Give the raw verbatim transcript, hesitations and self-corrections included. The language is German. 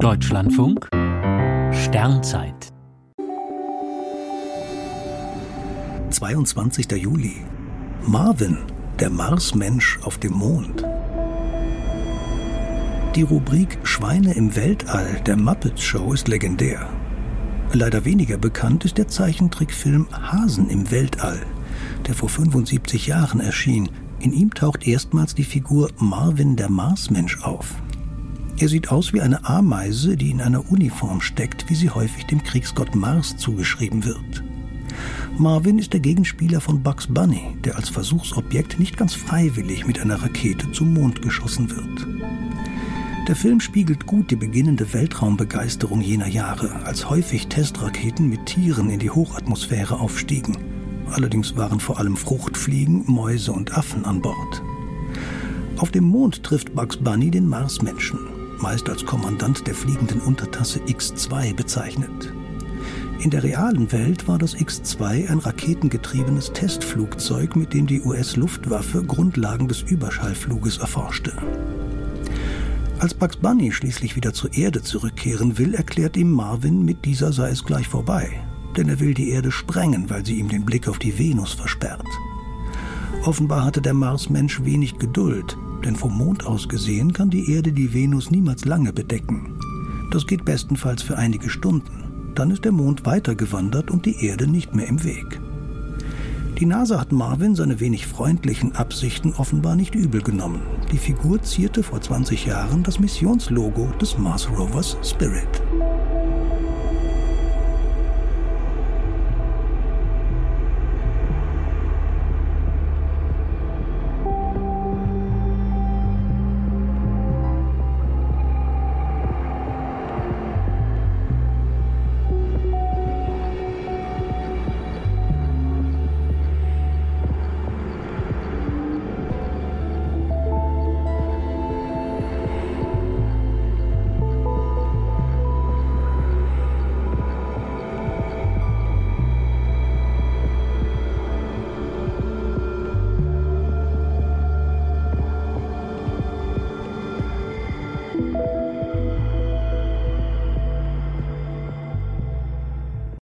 Deutschlandfunk Sternzeit zweiundzwanzigster Juli. Marvin, der Marsmensch auf dem Mond. Die Rubrik Schweine im Weltall der Muppet Show ist legendär. Leider weniger bekannt ist der Zeichentrickfilm Hasen im Weltall, der vor fünfundsiebzig Jahren erschien. In ihm taucht erstmals die Figur Marvin, der Marsmensch, auf. Er sieht aus wie eine Ameise, die in einer Uniform steckt, wie sie häufig dem Kriegsgott Mars zugeschrieben wird. Marvin ist der Gegenspieler von Bugs Bunny, der als Versuchsobjekt nicht ganz freiwillig mit einer Rakete zum Mond geschossen wird. Der Film spiegelt gut die beginnende Weltraumbegeisterung jener Jahre, als häufig Testraketen mit Tieren in die Hochatmosphäre aufstiegen. Allerdings waren vor allem Fruchtfliegen, Mäuse und Affen an Bord. Auf dem Mond trifft Bugs Bunny den Marsmenschen, meist als Kommandant der fliegenden Untertasse X zwei bezeichnet. In der realen Welt war das X zwei ein raketengetriebenes Testflugzeug, mit dem die U S-Luftwaffe Grundlagen des Überschallfluges erforschte. Als Bugs Bunny schließlich wieder zur Erde zurückkehren will, erklärt ihm Marvin, mit dieser sei es gleich vorbei. Denn er will die Erde sprengen, weil sie ihm den Blick auf die Venus versperrt. Offenbar hatte der Marsmensch wenig Geduld, denn vom Mond aus gesehen kann die Erde die Venus niemals lange bedecken. Das geht bestenfalls für einige Stunden. Dann ist der Mond weitergewandert und die Erde nicht mehr im Weg. Die NASA hat Marvin seine wenig freundlichen Absichten offenbar nicht übel genommen. Die Figur zierte vor zwanzig Jahren das Missionslogo des Mars Rovers Spirit.